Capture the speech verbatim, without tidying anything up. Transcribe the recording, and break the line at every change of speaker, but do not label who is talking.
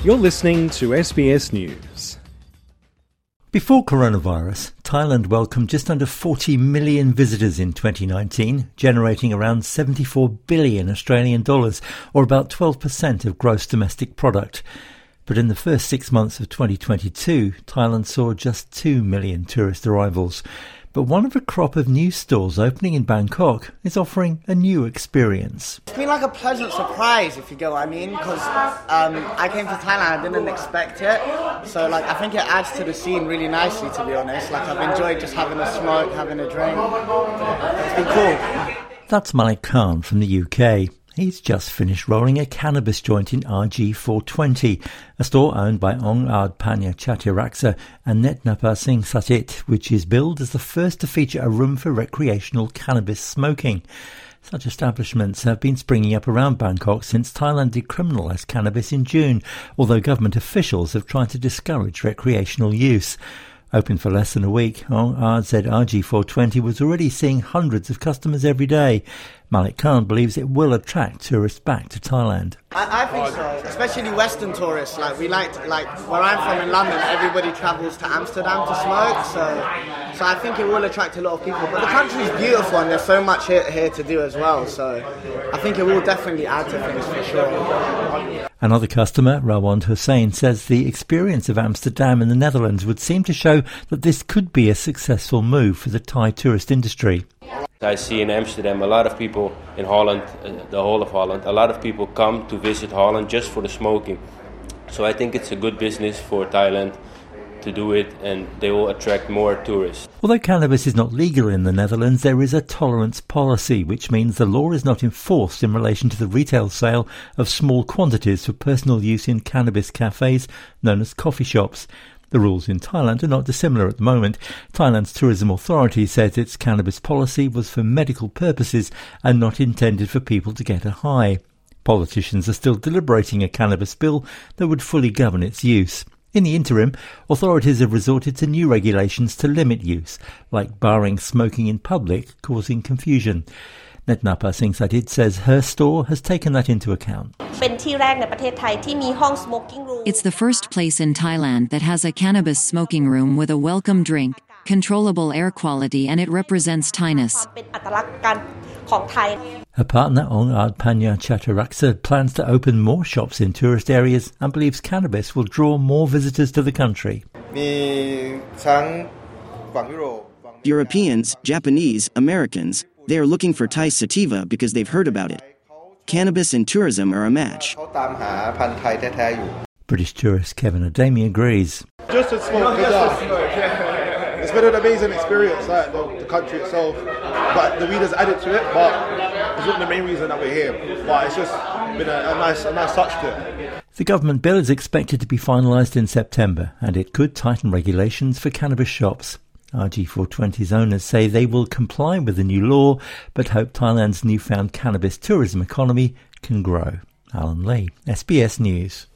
You're listening to S B S News.
Before coronavirus, Thailand welcomed just under forty million visitors in twenty nineteen, generating around seventy-four billion Australian dollars, or about twelve percent of gross domestic product. But in the first six months of twenty twenty-two, Thailand saw just two million tourist arrivals. But one of a crop of new stores opening in Bangkok is offering a new experience.
It's been like a pleasant surprise, if you get what I mean, because um, I came to Thailand, I didn't expect it. So like, I think it adds to the scene really nicely, to be honest. Like, I've enjoyed just having a smoke, having a drink. It's been cool.
That's Malik Khan from the U K. He's just finished rolling a cannabis joint in R G four twenty, a store owned by Ong Ad Panya Chattiraksa and Netnapa Singh Satit, which is billed as the first to feature a room for recreational cannabis smoking. Such establishments have been springing up around Bangkok since Thailand decriminalised cannabis in June, although government officials have tried to discourage recreational use. Open for less than a week, Ong Ad said R G four twenty was already seeing hundreds of customers every day. Malik Khan believes it will attract tourists back to Thailand.
I, I think so, especially Western tourists. Like we like, to, like where I'm from in London, everybody travels to Amsterdam to smoke. So, so I think it will attract a lot of people. But the country's beautiful, and there's so much here, here to do as well. So, I think it will definitely add to things for sure.
Another customer, Rawand Hussain, says the experience of Amsterdam in the Netherlands would seem to show that this could be a successful move for the Thai tourist industry.
I see in Amsterdam a lot of people in Holland, uh, the whole of Holland, a lot of people come to visit Holland just for the smoking. So I think it's a good business for Thailand to do it, and they will attract more tourists.
Although cannabis is not legal in the Netherlands, there is a tolerance policy, which means the law is not enforced in relation to the retail sale of small quantities for personal use in cannabis cafes, known as coffee shops. The rules in Thailand are not dissimilar at the moment. Thailand's tourism authority says its cannabis policy was for medical purposes and not intended for people to get a high. Politicians are still deliberating a cannabis bill that would fully govern its use. In the interim, authorities have resorted to new regulations to limit use, like barring smoking in public, causing confusion. Netnapa Singh Satit says her store has taken that into account.
It's the first place in Thailand that has a cannabis smoking room with a welcome drink, controllable air quality, and it represents Thainess.
Her partner Ong Ad Panya Chattiraksa plans to open more shops in tourist areas and believes cannabis will draw more visitors to the country.
Europeans, Japanese, Americans, they are looking for Thai sativa because they've heard about it. Cannabis and tourism are a match.
British tourist Kevin Adami agrees.
Just to smoke good off. It's been an amazing experience, like the, the country itself. But the weed has added to it, but it's not the main reason that we're here. But it's just been a, a nice a nice touch to it.
The government bill is expected to be finalised in September, and it could tighten regulations for cannabis shops. R G four twenty's owners say they will comply with the new law, but hope Thailand's newfound cannabis tourism economy can grow. Alan Lee, S B S News.